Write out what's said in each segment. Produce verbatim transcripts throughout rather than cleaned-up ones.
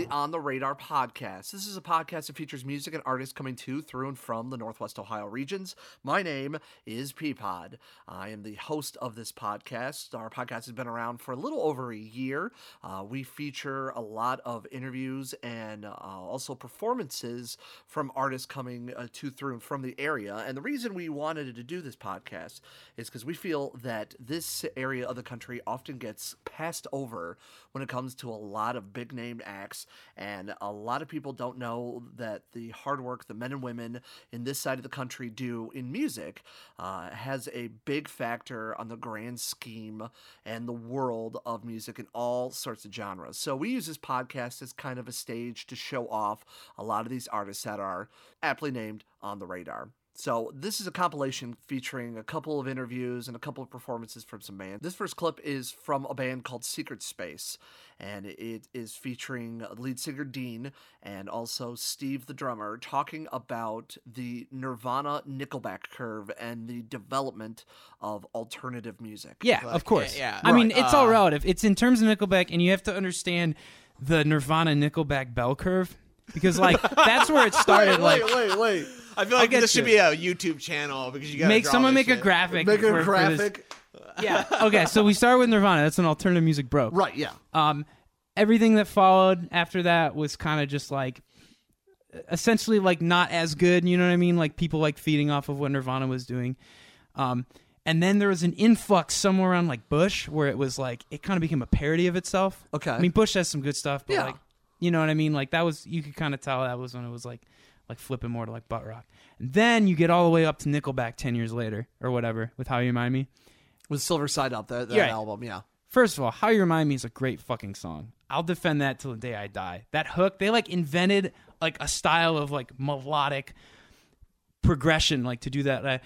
the On the Radar podcast. This is a podcast that features music and artists coming to, through, and from the Northwest Ohio regions. My name is Peapod. I am the host of this podcast. Our podcast has been around for a little over a year. Uh, we feature a lot of interviews and uh, also performances from artists coming uh, to, through, and from the area. And the reason we wanted to do this podcast is because we feel that this area of the country often gets passed over when it comes to a lot of big name acts, and a lot of people don't know that the hard work the men and women in this side of the country do in music uh, has a big factor on the grand scheme and the world of music in all sorts of genres. So we use this podcast as kind of a stage to show off a lot of these artists that are aptly named On the Radar. So this is a compilation featuring a couple of interviews and a couple of performances from some bands. This first clip is from a band called Secret Space, and it is featuring lead singer Dean and also Steve the drummer talking about the Nirvana Nickelback curve and the development of alternative music. Yeah, like, of course. Yeah, yeah. I Right. mean, it's uh, all relative. It's in terms of Nickelback, and you have to understand the Nirvana Nickelback bell curve, because like that's where it started. wait, like, wait, wait, wait. I feel like get this should you. be a YouTube channel because you got make draw someone this make a shit. graphic. Make for, a for this. graphic. Yeah. Okay. So we started with Nirvana. That's when alternative music broke. Right, yeah. Um, everything that followed after that was kind of just like, essentially like not as good. You know what I mean? Like people like feeding off of what Nirvana was doing. Um, and then there was an influx somewhere around like Bush, where it was like it kind of became a parody of itself. Okay. I mean, Bush has some good stuff, but Yeah. like, you know what I mean? Like that was, you could kind of tell that was when it was like, like flipping more to like butt rock. And then you get all the way up to Nickelback ten years later or whatever with How You Remind Me. With Silver Side Up, that, that Yeah. album, yeah. First of all, How You Remind Me is a great fucking song. I'll defend that till the day I die. That hook, they like invented like a style of like melodic progression, like to do that. Like,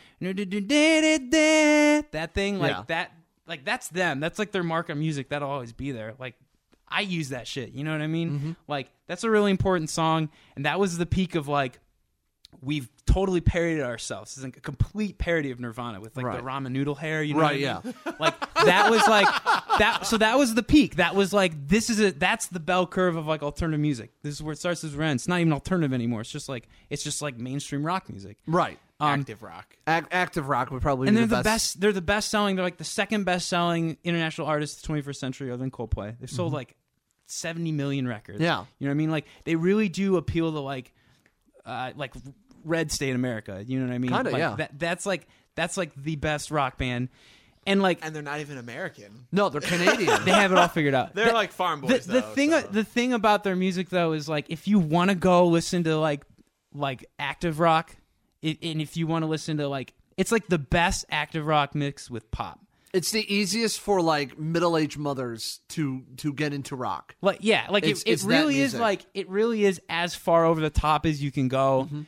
that thing, like Yeah. that, like that's them. That's like their mark on music. That'll always be there. Like I use that shit. You know what I mean? Mm-hmm. Like that's a really important song, and that was the peak of like we've totally parodied ourselves. It's like a complete parody of Nirvana with like Right. the ramen noodle hair. You know Right, what I mean? Like that was like that. So that was the peak. That was like this is a that's the bell curve of like alternative music. This is where it starts. This is where it ends. It's not even alternative anymore. It's just like it's just like mainstream rock music. Right. Um, Active rock. Ac- active rock would probably and be they're the the best. best. They're the best selling. They're like the second best selling international artist of the twenty-first century, other than Coldplay. They've sold like seventy million records. Yeah. You know what I mean? Like they really do appeal to like, uh, like red state America. You know what I mean? Kinda, like, yeah. That, that's like that's like the best rock band, and like And they're not even American. No, they're Canadian. they have it all figured out. They're The- like farm the, boys, the though, thing so. the thing about their music though is like if you want to go listen to like like active rock, it, and if you want to listen to like it's like the best active rock mixed with pop. It's the easiest for like middle-aged mothers to to get into rock. Like yeah, like It's- it, it it's that really is music. like it really is as far over the top as you can go, Mm-hmm.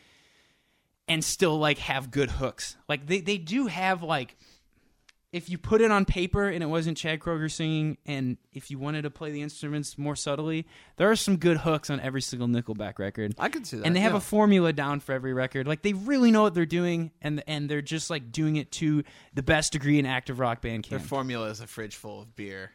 and still like have good hooks. Like they they do have like. If you put it on paper and it wasn't Chad Kroeger singing, and if you wanted to play the instruments more subtly, there are some good hooks on every single Nickelback record. I can see that. And they have yeah. a formula down for every record. Like they really know what they're doing, and and they're just like doing it to the best degree an active rock band can. Their formula is a fridge full of beer.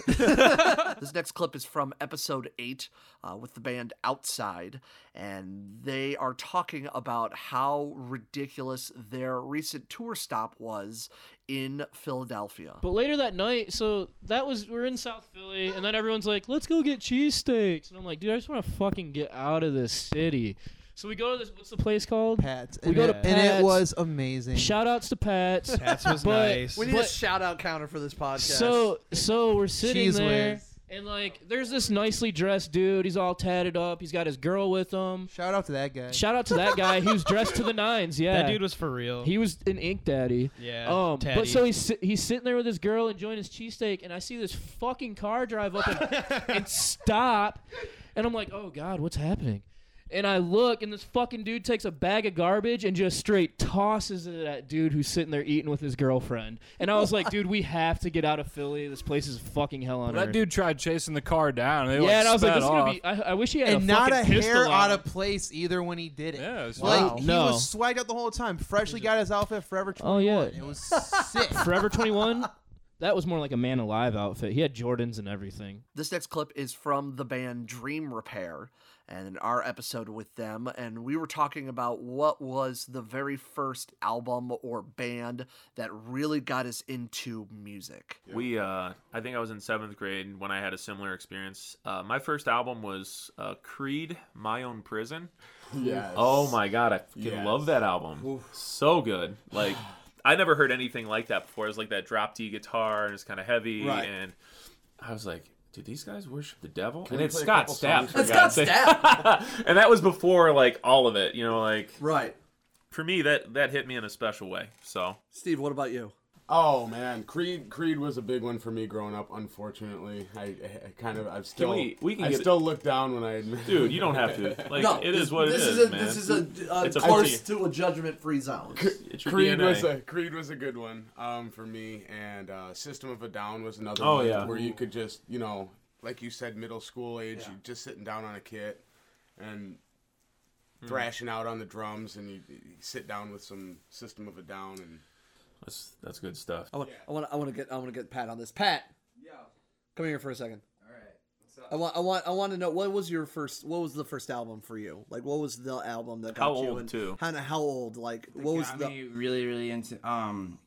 This next clip is from episode eight uh, with the band Outside, and they are talking about how ridiculous their recent tour stop was in Philadelphia. But later that night, so that was we're in South Philly, and then everyone's like, "Let's go get cheesesteaks," and I'm like, "Dude, I just want to fucking get out of this city." So we go to this. What's the place called? Pat's. We and go it, to and it Pat's. was amazing. Shout outs to Pat's. Pat's was But- nice. We need a But- shout out counter for this podcast. So so we're sitting Cheese there, whiz. and like, there's this nicely dressed dude. He's all tatted up. He's got his girl with him. Shout out to that guy. Shout out to that guy. He was dressed to the nines. Yeah, That dude was for real. He was an Ink Daddy. yeah. Um, Teddy. but so he's si- he's sitting there with his girl enjoying his cheesesteak, and I see this fucking car drive up and, and stop, and I'm like, oh god, what's happening? And I look, and this fucking dude takes a bag of garbage and just straight tosses it at that dude who's sitting there eating with his girlfriend. And I was like, dude, we have to get out of Philly. This place is fucking hell on that earth. dude tried chasing the car down. They, yeah, like, and I was like, sped this is gonna off. be. I, I wish he had and a not fucking a pistol hair on out him. of place either when he did it. Yeah, it was like wow. he No. was swagged out the whole time. Freshly got his outfit, Forever Oh, twenty-one. yeah. It was sick. Forever twenty-one. that was more like a Man Alive outfit. He had Jordans and everything. This next clip is from the band Dream Repair and our episode with them, and we were talking about what was the very first album or band that really got us into music. We, uh, I think I was in seventh grade when I had a similar experience. Uh, my first album was uh, Creed, My Own Prison. Yes. Oh my God, I fucking Yes. love that album. So good. Like, I never heard anything like that before. It was like that drop D guitar, and it's kind of heavy, Right. and I was like, "Do these guys worship the devil?" Can and we it's play a Scott couple Stapp. songs? for It's God's Scott sake. Stapp. And that was before like all of it. You know, like Right. for me, that that hit me in a special way. So Steve, what about you? Oh man, Creed Creed was a big one for me growing up. Unfortunately, I, I kind of I've still we- we can I get- still look down when I admit. dude, you don't have to. Like No, it is what it this is, is a, man. This is a, uh, It's a close party. to a judgment-free zone. It's your Creed D N A. was a Creed was a good one um, for me, and uh, System of a Down was another Oh, one yeah. where you could just you know like you said middle school age, Yeah. you just sitting down on a kit and Hmm. thrashing out on the drums, and you, you sit down with some System of a Down and. That's that's good stuff. I want, I want, I want to get, I want to get Pat on this. Pat, Yeah. come here for a second. All right. What's up? I want, I want, I want to know what was your first, what was the first album for you? Like, what was the album that got How you? old, and too? How, how old? Like, what was got the? me really, really into um,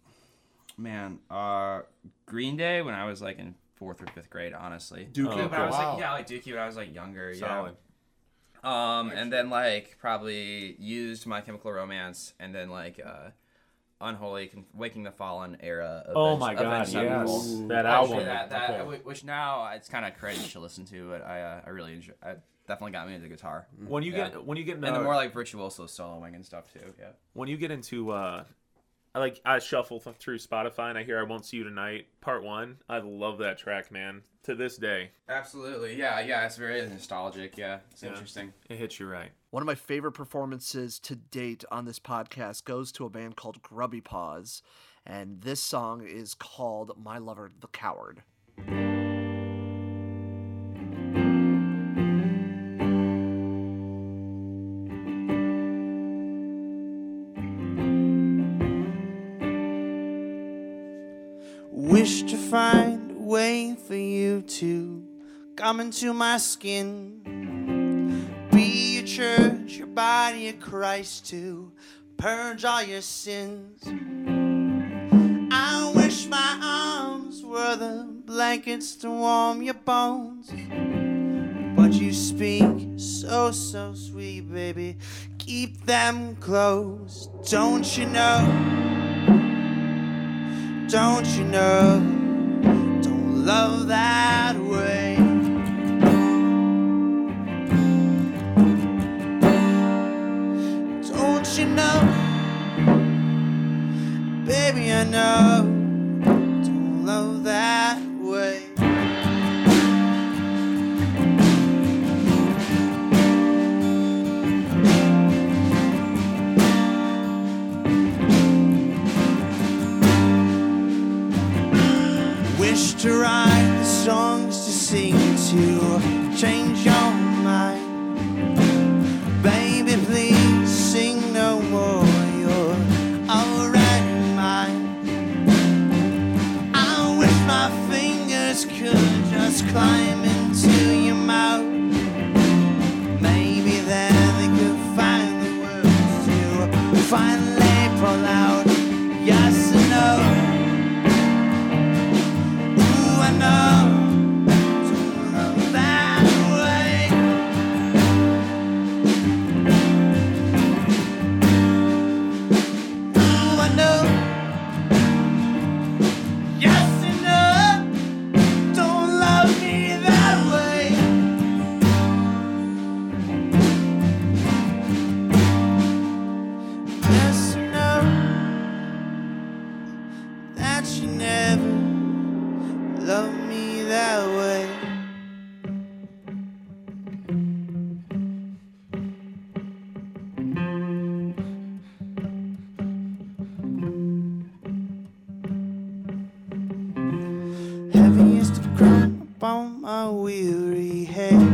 man, uh, Green Day when I was like in fourth or fifth grade, honestly. Dookie? Yeah, but I was Wow. like, yeah, like Dookie when I was like younger. Solid. Yeah. Um, and then like probably used My Chemical Romance, and then like uh, Unholy, Con- Waking the Fallen era. Of Oh Avenged- my God, Avenged yes, Sevenfold. that Actually, album. that, that, Okay. whi- which now it's kind of cringe to listen to, but I uh, I really enjoy. I definitely got me into guitar. When you Yeah. get when you get into And the more like virtuoso soloing and stuff too. Yeah. when you get into uh I like I shuffle th- through Spotify and I hear I Won't See You Tonight part one. I love that track, man, to this day. Absolutely. Yeah, yeah, it's very nostalgic. Yeah, it's Yeah. interesting. It hits you right. One of my favorite performances to date on this podcast goes to a band called Grubby Paws, and this song is called "My Lover the Coward." Wish to find a way for you to come into my skin. Be your church, your body of Christ to purge all your sins. I wish my arms were the blankets to warm your bones. But you speak so, so sweet, baby. Keep them closed. Don't you know? Don't you know? Don't love that way. Don't you know? Baby, I know. Don't love that way. Wish to write the songs to sing to change your mind. Baby, please sing no more. You're already mine. I wish my fingers could just climb into your mouth. Maybe then they could find the words to finally pull out. Yes and no. Ooh, I know. Don't love that way. Ooh, I know. Yes and no. Don't love me that way. Yes and no. That you never love me that way. Heavy is the crown upon my weary head.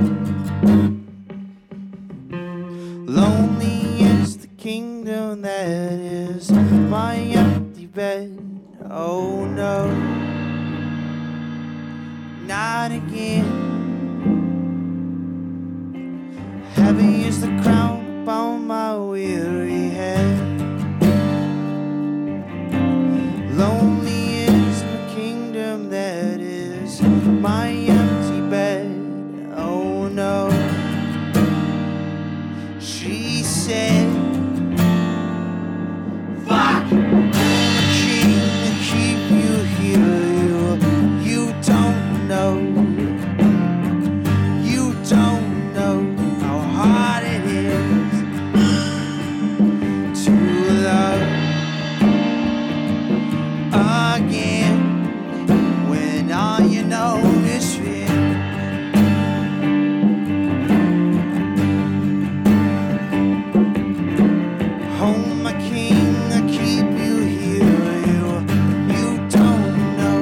Lonely is the kingdom that is my empty bed. Oh no. not again. Heavy is the crown upon my weary head. Lonely is the kingdom that is my empty bed. Oh no, she said, fuck, I'm a king to keep you here. You, you don't know, you don't know how hard it is to love again when all you know is fear. Home, my king, I keep you here. You, you don't know,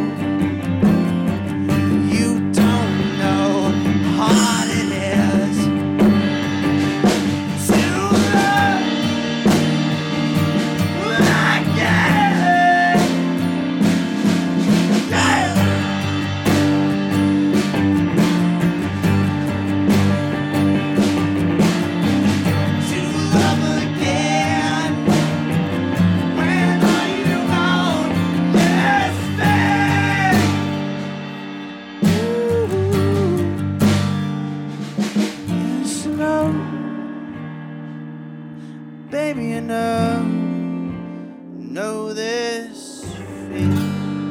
you don't know how hard it is to love again. To love again. When are you on this thing? Ooh, yes, no, baby, you know, know this feeling.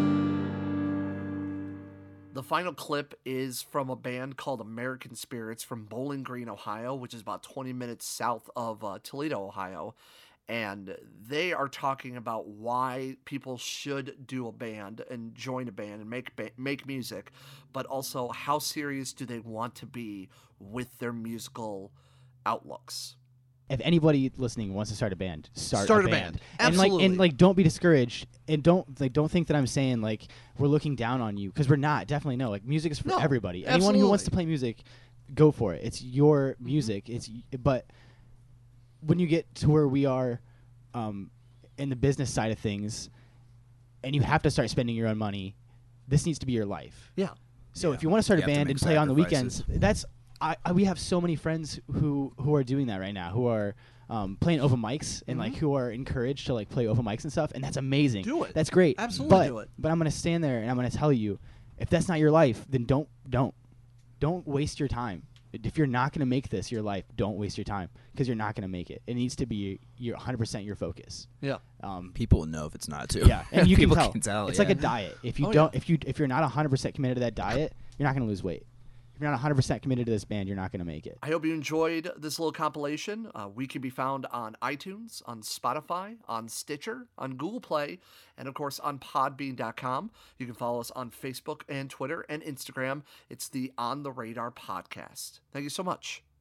The final clip is from a band called American Spirits from Bowling Green, Ohio, which is about twenty minutes south of uh, Toledo, Ohio. And they are talking about why people should do a band and join a band and make ba- make music, but also how serious do they want to be with their musical outlooks. If anybody listening wants to start a band, start, Start a a band. band. And like, Absolutely. and like, don't be discouraged, and don't like, don't think that I'm saying like we're looking down on you, because we're not. Definitely no. Like, music is for No, everybody. Anyone who wants to absolutely. play music, go for it. It's your music. It's but when you get to where we are, um, in the business side of things, and you have to start spending your own money, this needs to be your life. Yeah. So Yeah. if you want to start You a have to band make and play on the weekends, sacrifices. that's I, I we have so many friends who who are doing that right now, who are um, playing open mics and like who are encouraged to like play open mics and stuff, and that's amazing. Do it. That's great. Absolutely but, do it. But I'm gonna stand there and I'm gonna tell you, if that's not your life, then don't don't don't waste your time. If you're not gonna make this your life, don't waste your time, because you're not gonna make it. It needs to be your one hundred percent your focus. Yeah. Um, People will know if it's not too. yeah, and you People can tell. can tell, It's yeah. like a diet. If you Oh, don't, yeah. if you if you're not one hundred percent committed to that diet, you're not gonna lose weight. If you're not one hundred percent committed to this band, you're not gonna make it. I hope you enjoyed this little compilation. Uh, we can be found on iTunes, on Spotify, on Stitcher, on Google Play, and of course on podbean dot com. You can follow us on Facebook and Twitter and Instagram. It's the On the Radar podcast. Thank you so much.